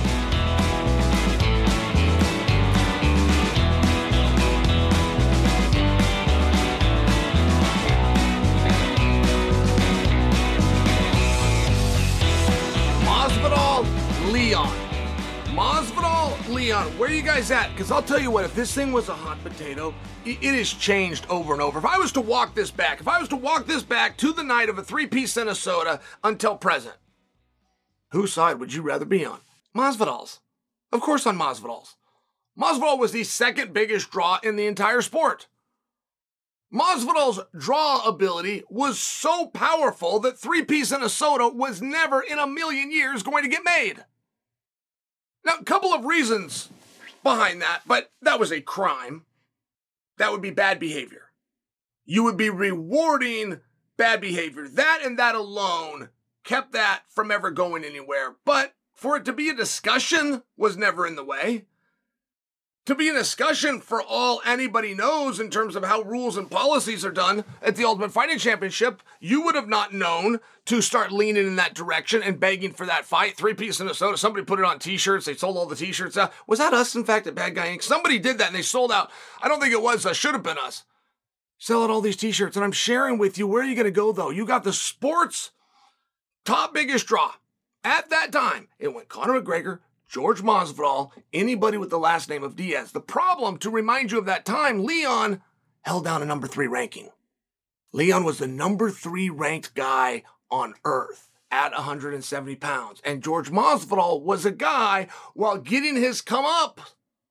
Masvidal, Leon, where are you guys at? Because I'll tell you what, if this thing was a hot potato, it has changed over and over. If I was to walk this back to the night of a three-piece Minnesota until present, whose side would you rather be on? Masvidal's. Of course on Masvidal's. Masvidal was the second biggest draw in the entire sport. Masvidal's draw ability was so powerful that three-piece Minnesota was never in a million years going to get made. Now, a couple of reasons behind that, but that was a crime. That would be bad behavior. You would be rewarding bad behavior. That and that alone kept that from ever going anywhere. But for it to be a discussion was never in the way. To be a discussion for all anybody knows in terms of how rules and policies are done at the Ultimate Fighting Championship, you would have not known to start leaning in that direction and begging for that fight. Three-piece Minnesota, somebody put it on t-shirts. They sold all the t-shirts out. Was that us, in fact, at Bad Guy Inc.? Somebody did that and they sold out. I don't think it was. Should have been us. Sell out all these t-shirts. And I'm sharing with you, where are you going to go, though? You got the sports top biggest draw. At that time, it went Conor McGregor, George Masvidal, anybody with the last name of Diaz. The problem, to remind you of that time, Leon held down a number 3 ranking. Leon was the number 3 ranked guy on earth at 170 pounds. And George Masvidal was a guy, while getting his come up,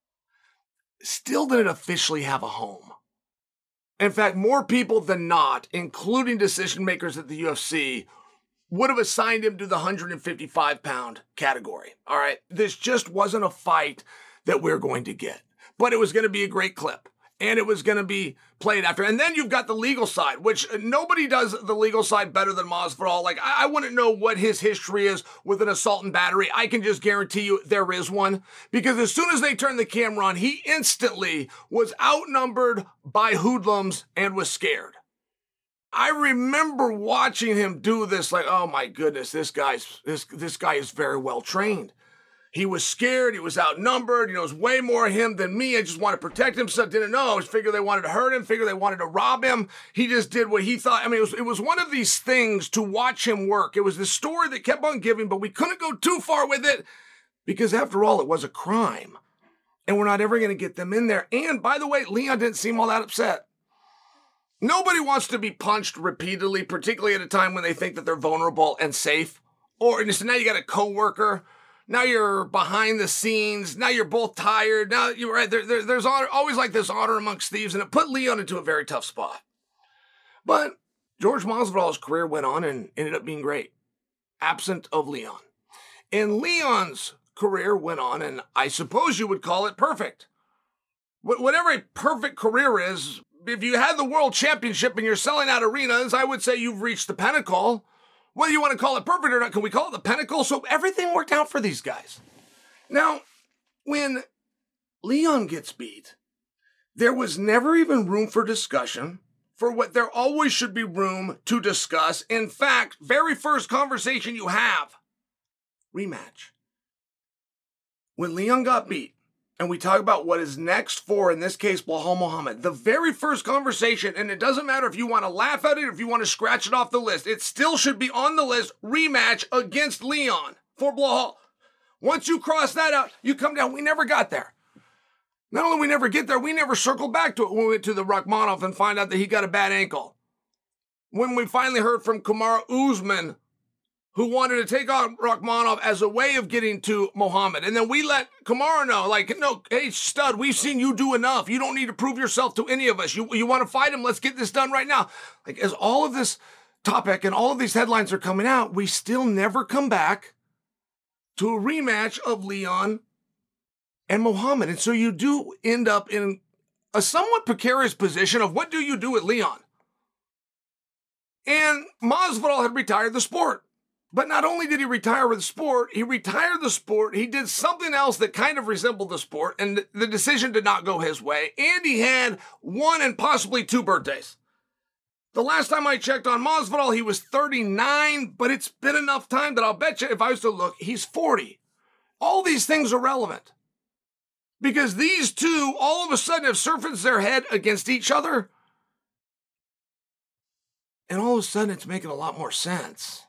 still didn't officially have a home. In fact, more people than not, including decision makers at the UFC, would have assigned him to the 155-pound category. All right, this just wasn't a fight that we're going to get. But it was going to be a great clip. And it was going to be played after. And then you've got the legal side, which nobody does the legal side better than Masvidal. Like, I wouldn't know what his history is with an assault and battery. I can just guarantee you there is one. Because as soon as they turned the camera on, he instantly was outnumbered by hoodlums and was scared. I remember watching him do this, like, oh my goodness, this guy is very well trained. He was scared, he was outnumbered, it was way more him than me. I just wanted to protect him, so I didn't know. I figured they wanted to hurt him, figured they wanted to rob him. He just did what he thought. I mean, it was one of these things to watch him work. It was this story that kept on giving, but we couldn't go too far with it because after all, it was a crime. And we're not ever going to get them in there. And by the way, Leon didn't seem all that upset. Nobody wants to be punched repeatedly, particularly at a time when they think that they're vulnerable and safe. Or so now you got a coworker. Now you're behind the scenes. Now you're both tired. Now you're right. There's always like this honor amongst thieves, and it put Leon into a very tough spot. But George Masvidal's career went on and ended up being great, absent of Leon. And Leon's career went on, and I suppose you would call it perfect. Whatever a perfect career is, if you had the world championship and you're selling out arenas, I would say you've reached the pinnacle. Whether you want to call it perfect or not, can we call it the pinnacle? So everything worked out for these guys. Now, when Leon gets beat, There was never even room for discussion for what there always should be room to discuss. In fact, very first conversation you have, rematch. When Leon got beat, and we talk about what is next for, in this case, Belal Muhammad, the very first conversation, and it doesn't matter if you want to laugh at it or if you want to scratch it off the list, it still should be on the list, rematch against Leon for Belal. Once you cross that out, you come down. We never got there. Not only we never get there, we never circled back to it when we went to the Rakhmonov and find out that he got a bad ankle. When we finally heard from Kamaru Usman, who wanted to take on Rakhmonov as a way of getting to Muhammad. And then we let Kamaru know, like, no, hey, stud, we've seen you do enough. You don't need to prove yourself to any of us. You want to fight him? Let's get this done right now. Like, as all of this topic and all of these headlines are coming out, we still never come back to a rematch of Leon and Muhammad. And so you do end up in a somewhat precarious position of what do you do with Leon? And Masvidal had retired the sport. But not only did he retire with the sport, he retired the sport, he did something else that kind of resembled the sport, and the decision did not go his way, and he had 1 and possibly 2 birthdays. The last time I checked on Masvidal, he was 39, but it's been enough time that I'll bet you if I was to look, he's 40. All these things are relevant. Because these two all of a sudden have surfaced their head against each other, and all of a sudden it's making a lot more sense.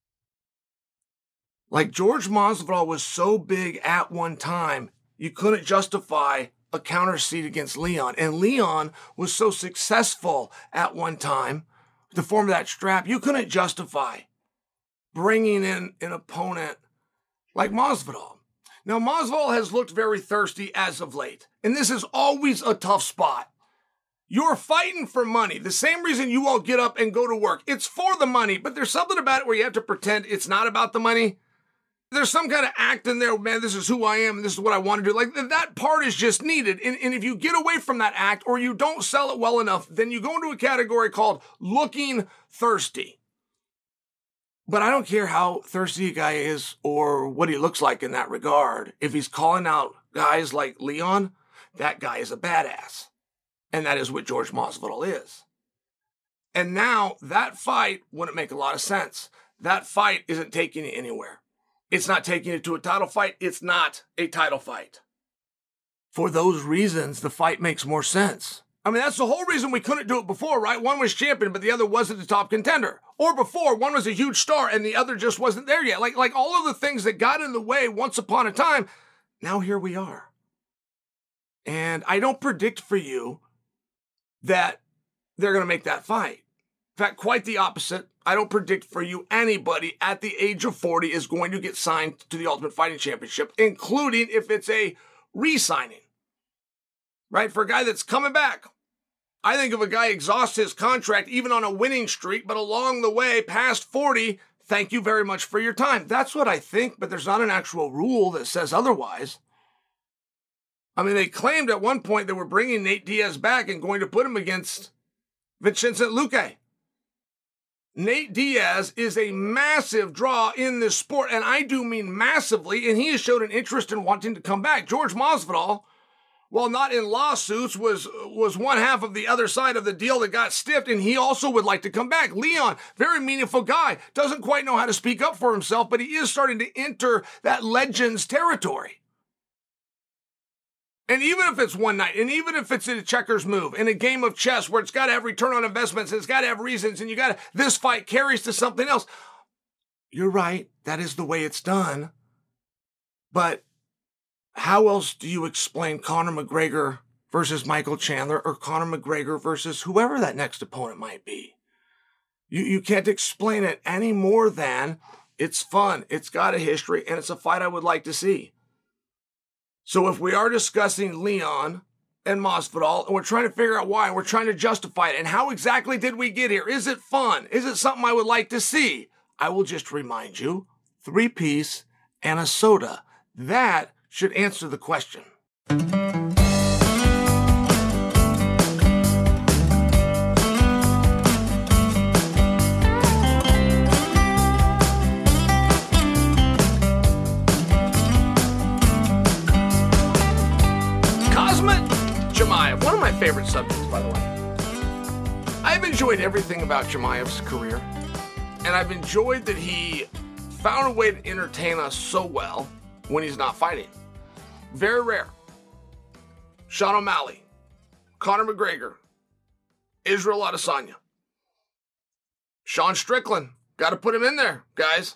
Like George Masvidal was so big at one time, you couldn't justify a counter seat against Leon. And Leon was so successful at one time to form that strap, you couldn't justify bringing in an opponent like Masvidal. Now, Masvidal has looked very thirsty as of late, and this is always a tough spot. You're fighting for money. The same reason you all get up and go to work. It's for the money, but there's something about it where you have to pretend it's not about the money. There's some kind of act in there, man, this is who I am, and this is what I want to do. Like, that part is just needed. And if you get away from that act or you don't sell it well enough, then you go into a category called looking thirsty. But I don't care how thirsty a guy is or what he looks like in that regard. If he's calling out guys like Leon, that guy is a badass. And that is what George Masvidal is. And now that fight wouldn't make a lot of sense. That fight isn't taking it anywhere. It's not taking it to a title fight. It's not a title fight. For those reasons, the fight makes more sense. I mean, that's the whole reason we couldn't do it before, right? One was champion, but the other wasn't the top contender. Or before, one was a huge star and the other just wasn't there yet. Like all of the things that got in the way once upon a time, now here we are. And I don't predict for you that they're going to make that fight. In fact, quite the opposite. I don't predict for you anybody at the age of 40 is going to get signed to the Ultimate Fighting Championship, including if it's a re-signing. Right? For a guy that's coming back. I think if a guy exhausts his contract, even on a winning streak, but along the way, past 40, thank you very much for your time. That's what I think, but there's not an actual rule that says otherwise. I mean, they claimed at one point they were bringing Nate Diaz back and going to put him against Vicente Luque. Nate Diaz is a massive draw in this sport, and I do mean massively, and he has showed an interest in wanting to come back. George Masvidal, while not in lawsuits, was one half of the other side of the deal that got stiffed, and he also would like to come back. Leon, very meaningful guy, doesn't quite know how to speak up for himself, but he is starting to enter that legends territory. And even if it's one night, and even if it's a checkers move, in a game of chess where it's got to have return on investments, and it's got to have reasons, and you got to, this fight carries to something else. You're right, that is the way it's done. But how else do you explain Conor McGregor versus Michael Chandler, or Conor McGregor versus whoever that next opponent might be? You can't explain it any more than it's fun, it's got a history, and it's a fight I would like to see. So if we are discussing Leon and Masvidal, and we're trying to figure out why, and we're trying to justify it, and how exactly did we get here? Is it fun? Is it something I would like to see? I will just remind you, 3-piece and a soda. That should answer the question. subjects, by the way. I've enjoyed everything about Chimaev's career, and I've enjoyed that he found a way to entertain us so well when he's not fighting. Very rare. Sean O'Malley, Conor McGregor, Israel Adesanya, Sean Strickland. Got to put him in there, guys.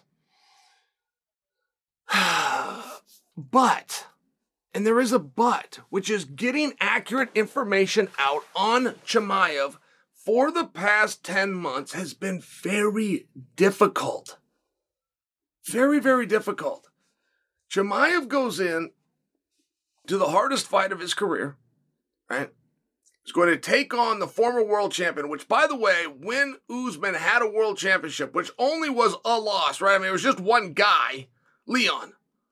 But, and there is a but, which is getting accurate information out on Chimaev for the past 10 months has been very difficult. Very, very difficult. Chimaev goes in to the hardest fight of his career, right? He's going to take on the former world champion, which, by the way, when Usman had a world championship, which only was a loss, right? I mean, it was just one guy, Leon.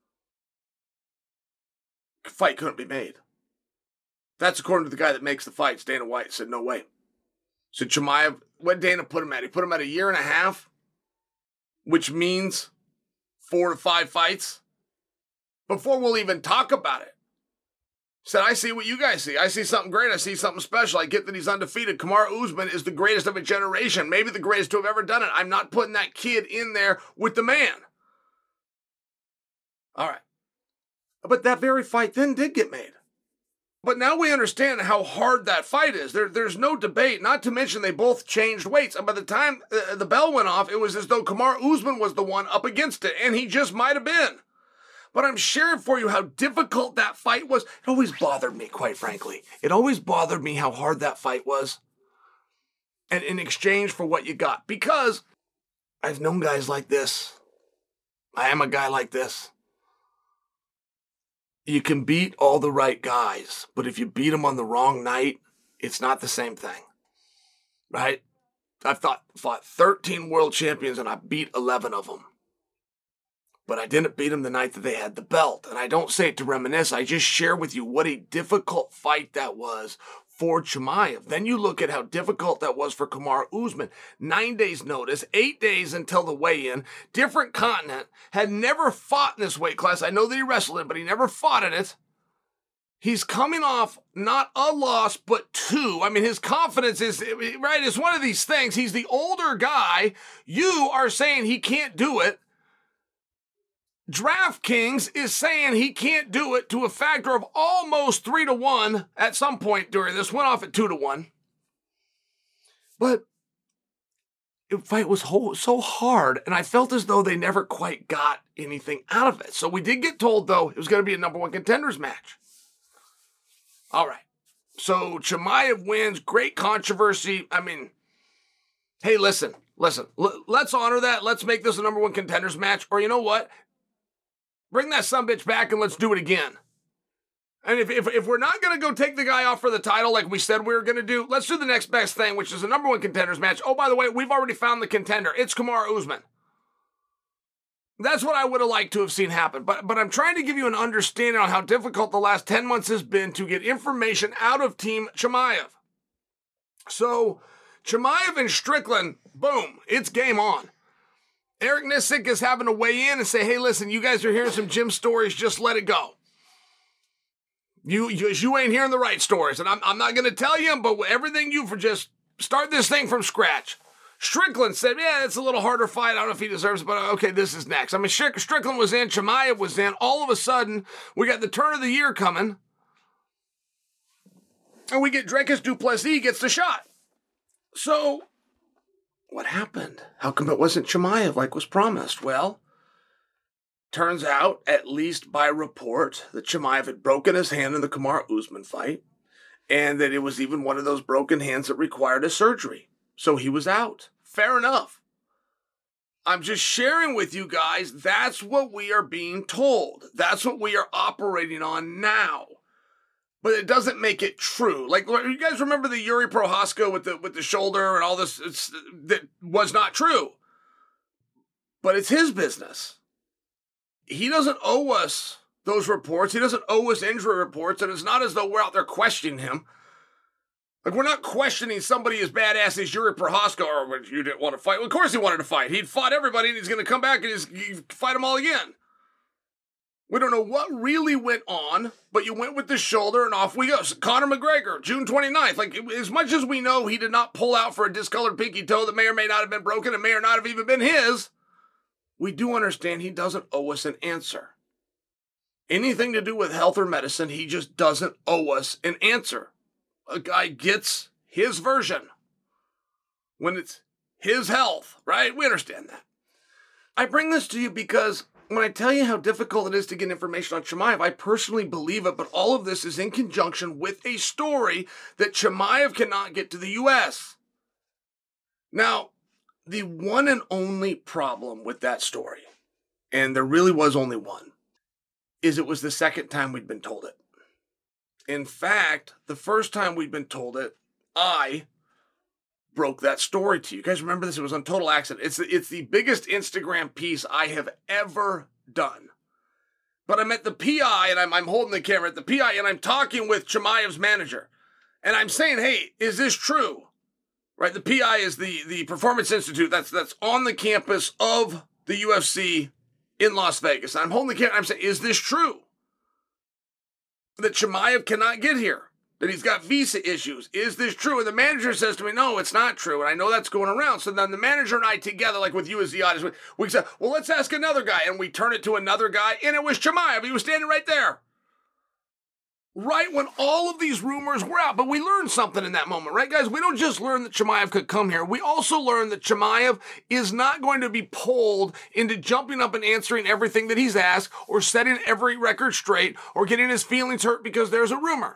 Fight couldn't be made. That's according to the guy that makes the fights. Dana White said, no way. So Chimaev, what Dana put him at? He put him at 1.5 years, which means 4 to 5 fights before we'll even talk about it. Said, I see what you guys see. I see something great. I see something special. I get that he's undefeated. Kamaru Usman is the greatest of a generation, maybe the greatest to have ever done it. I'm not putting that kid in there with the man. All right. But that very fight then did get made. But now we understand how hard that fight is. There's no debate, not to mention they both changed weights. And by the time the bell went off, it was as though Kamaru Usman was the one up against it, and he just might have been. But I'm sharing for you how difficult that fight was. It always bothered me, quite frankly. It always bothered me how hard that fight was. And in exchange for what you got. Because I've known guys like this. I am a guy like this. You can beat all the right guys, but if you beat them on the wrong night, it's not the same thing. Right? I've fought 13 world champions and I beat 11 of them. But I didn't beat them the night that they had the belt. And I don't say it to reminisce. I just share with you what a difficult fight that was for Chimaev. Then you look at how difficult that was for Kamaru Usman. 9 days notice, 8 days until the weigh-in, different continent, had never fought in this weight class. I know that he wrestled it, but he never fought in it. He's coming off not a loss, but 2. I mean, his confidence is, right, it's one of these things. He's the older guy. You are saying he can't do it. DraftKings is saying he can't do it to a factor of almost 3-1 at some point during this. Went off at 2-1. But the fight was so hard, and I felt as though they never quite got anything out of it. So we did get told, though, it was going to be a number 1 contenders match. All right. So Chimaev wins. Great controversy. I mean, hey, listen. Let's honor that. Let's make this a number 1 contenders match. Or you know what? Bring that sumbitch back and let's do it again. And if we're not going to go take the guy off for the title like we said we were going to do, let's do the next best thing, which is a number 1 contenders match. Oh, by the way, we've already found the contender. It's Kamaru Usman. That's what I would have liked to have seen happen. But I'm trying to give you an understanding on how difficult the last 10 months has been to get information out of Team Chimaev. So, Chimaev and Strickland, boom, it's game on. Eric Nissick is having to weigh in and say, hey, listen, you guys are hearing some gym stories, just let it go. You ain't hearing the right stories, and I'm not going to tell you, but everything you for just start this thing from scratch. Strickland said, yeah, it's a little harder fight. I don't know if he deserves it, but okay, this is next. I mean, Strickland was in, Chimaev was in. All of a sudden, we got the turn of the year coming, and we get Dricus du Plessis gets the shot. So, what happened? How come it wasn't Chimaev like was promised? Well, turns out, at least by report, that Chimaev had broken his hand in the Kamaru Usman fight, and that it was even one of those broken hands that required a surgery. So he was out. Fair enough. I'm just sharing with you guys, that's what we are being told. That's what we are operating on now. But it doesn't make it true. Like, you guys remember the Yuri Prohaska with the shoulder and all this? That was not true. But it's his business. He doesn't owe us those reports. He doesn't owe us injury reports. And it's not as though we're out there questioning him. Like, we're not questioning somebody as badass as Yuri Prohaska, or you didn't want to fight. Well, of course he wanted to fight. He'd fought everybody, and he's going to come back and fight them all again. We don't know what really went on, but you went with the shoulder and off we go. So Conor McGregor, June 29th. Like, as much as we know he did not pull out for a discolored pinky toe that may or may not have been broken and may or not have even been his, we do understand he doesn't owe us an answer. Anything to do with health or medicine, he just doesn't owe us an answer. A guy gets his version when it's his health, right? We understand that. I bring this to you because when I tell you how difficult it is to get information on Chimaev, I personally believe it, but all of this is in conjunction with a story that Chimaev cannot get to the U.S. Now, the one and only problem with that story, and there really was only one, is it was the second time we'd been told it. In fact, the first time we'd been told it, I broke that story to you. You guys remember this? It was on Total Accident. It's the biggest Instagram piece I have ever done. But I'm at the PI, and I'm holding the camera at the PI, and I'm talking with Chimaev's manager. And I'm saying, hey, is this true? Right, the PI is the Performance Institute that's on the campus of the UFC in Las Vegas. And I'm holding the camera, and I'm saying, is this true? That Chimaev cannot get here? That he's got visa issues. Is this true? And the manager says to me, no, it's not true. And I know that's going around. So then the manager and I together, like with you as the audience, we said, well, let's ask another guy. And we turn it to another guy. And it was Chimaev. He was standing right there. Right when all of these rumors were out. But we learned something in that moment, right, guys? We don't just learn that Chimaev could come here. We also learned that Chimaev is not going to be pulled into jumping up and answering everything that he's asked or setting every record straight or getting his feelings hurt because there's a rumor.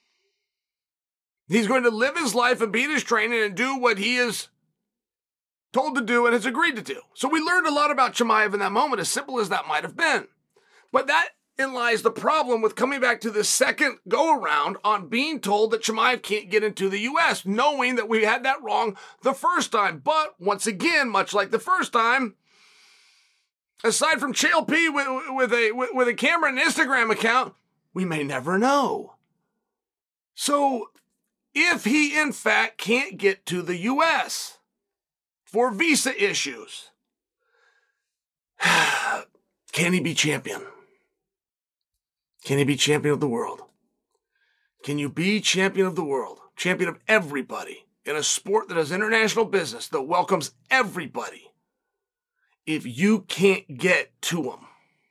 He's going to live his life and beat his training and do what he is told to do and has agreed to do. So we learned a lot about Chimaev in that moment, as simple as that might have been. But that in lies the problem with coming back to the second go-around on being told that Chimaev can't get into the U.S., knowing that we had that wrong the first time. But once again, much like the first time, aside from Chael P with a camera and Instagram account, we may never know. So if he, in fact, can't get to the U.S. for visa issues, can he be champion? Can he be champion of the world? Can you be champion of the world, champion of everybody in a sport that has international business that welcomes everybody, if you can't get to them?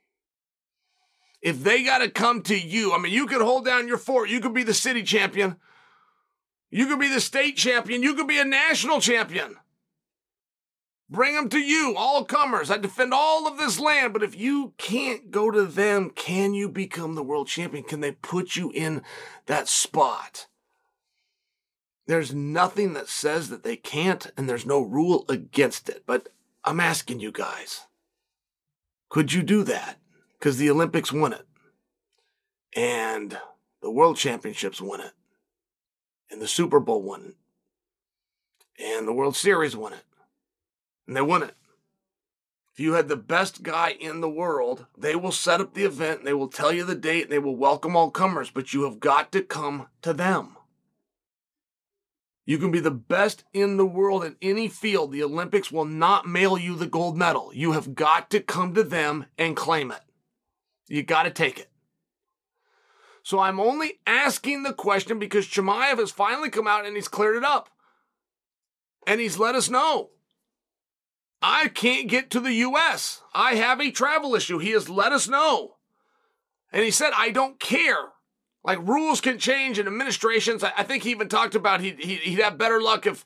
If they got to come to you, I mean, you could hold down your fort. You could be the city champion. You could be the state champion. You could be a national champion. Bring them to you, all comers. I defend all of this land. But if you can't go to them, can you become the world champion? Can they put you in that spot? There's nothing that says that they can't, and there's no rule against it. But I'm asking you guys, could you do that? Because the Olympics won it. And the World Championships won it. And the Super Bowl won it. And the World Series won it. And they won it. If you had the best guy in the world, they will set up the event, and they will tell you the date, and they will welcome all comers, but you have got to come to them. You can be the best in the world in any field. The Olympics will not mail you the gold medal. You have got to come to them and claim it. You got to take it. So I'm only asking the question because Chimaev has finally come out and he's cleared it up. And he's let us know. I can't get to the U.S. I have a travel issue. He has let us know. And he said, I don't care. Like, rules can change in administrations. I think he even talked about he'd have better luck if,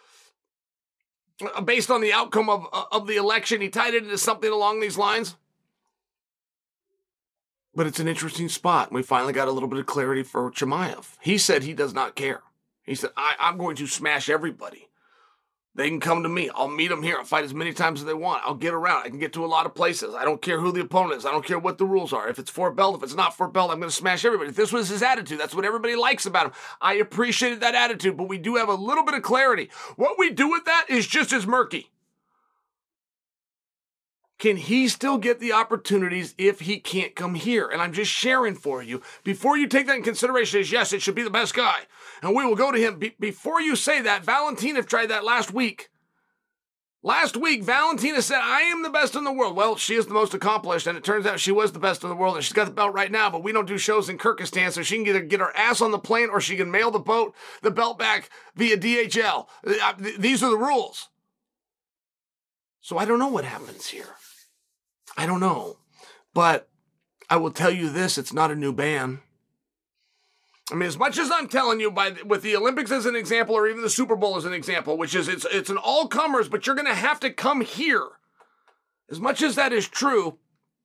based on the outcome of the election, he tied it into something along these lines. But it's an interesting spot. We finally got a little bit of clarity for Chimaev. He said he does not care. He said, I'm going to smash everybody. They can come to me. I'll meet them here. I'll fight as many times as they want. I'll get around. I can get to a lot of places. I don't care who the opponent is. I don't care what the rules are. If it's for a belt, if it's not for a belt, I'm going to smash everybody. If this was his attitude, that's what everybody likes about him. I appreciated that attitude, but we do have a little bit of clarity. What we do with that is just as murky. Can he still get the opportunities if he can't come here? And I'm just sharing for you. Before you take that in consideration as, yes, it should be the best guy, and we will go to him. Before you say that, Valentina tried that last week. Last week, Valentina said, I am the best in the world. Well, she is the most accomplished, and it turns out she was the best in the world, and she's got the belt right now, but we don't do shows in Kyrgyzstan, so she can either get her ass on the plane or she can mail the belt back via DHL. These are the rules. So I don't know what happens here. I don't know. But I will tell you this, it's not a new ban. I mean, as much as I'm telling you with the Olympics as an example, or even the Super Bowl as an example, which is it's an all-comers, but you're going to have to come here. As much as that is true,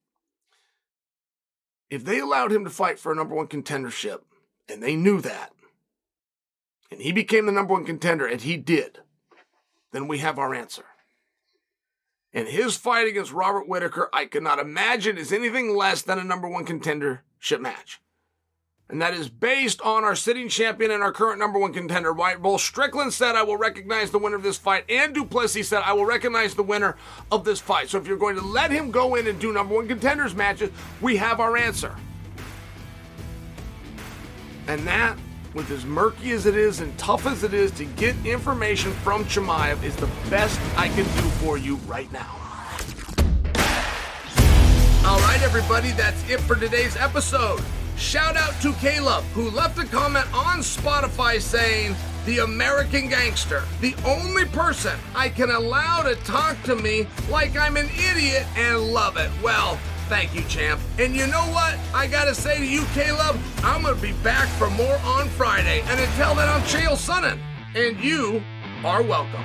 if they allowed him to fight for a number one contendership, and they knew that, and he became the number one contender, and he did, then we have our answer. And his fight against Robert Whittaker, I cannot imagine is anything less than a number one contendership match. And that is based on our sitting champion and our current number one contender. Both Strickland said, I will recognize the winner of this fight, and Duplessis said, I will recognize the winner of this fight. So if you're going to let him go in and do number one contenders matches, we have our answer. And that, with as murky as it is and tough as it is to get information from Chimaev, is the best I can do for you right now. All right, everybody, that's it for today's episode. Shout out to Caleb, who left a comment on Spotify saying, the American gangster, the only person I can allow to talk to me like I'm an idiot and love it. Well, thank you, champ. And you know what? I gotta say to you, Caleb, I'm gonna be back for more on Friday. And until then, I'm Chael Sonnen, and you are welcome.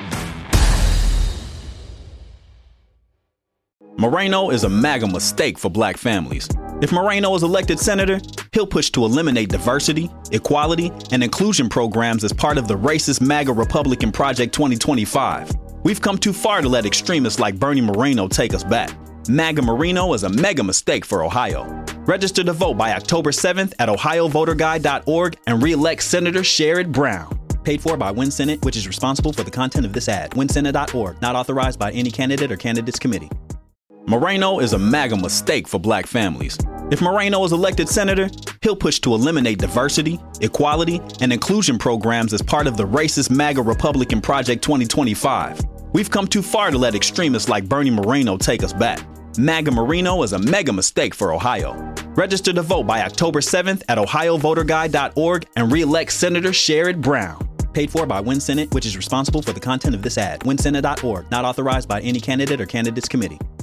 Moreno is a MAGA mistake for black families. If Moreno is elected senator, he'll push to eliminate diversity, equality, and inclusion programs as part of the racist MAGA Republican Project 2025. We've come too far to let extremists like Bernie Moreno take us back. MAGA Moreno is a mega mistake for Ohio. Register to vote by October 7th at ohiovoterguide.org and re-elect Senator Sherrod Brown. Paid for by Win Senate, which is responsible for the content of this ad. WinSenate.org, not authorized by any candidate or candidates committee. Moreno is a MAGA mistake for black families. If Moreno is elected senator, he'll push to eliminate diversity, equality, and inclusion programs as part of the racist MAGA Republican Project 2025. We've come too far to let extremists like Bernie Moreno take us back. MAGA Moreno is a mega mistake for Ohio. Register to vote by October 7th at ohiovoterguide.org and re-elect Senator Sherrod Brown. Paid for by Win Senate, which is responsible for the content of this ad. WinSenate.org, not authorized by any candidate or candidates committee.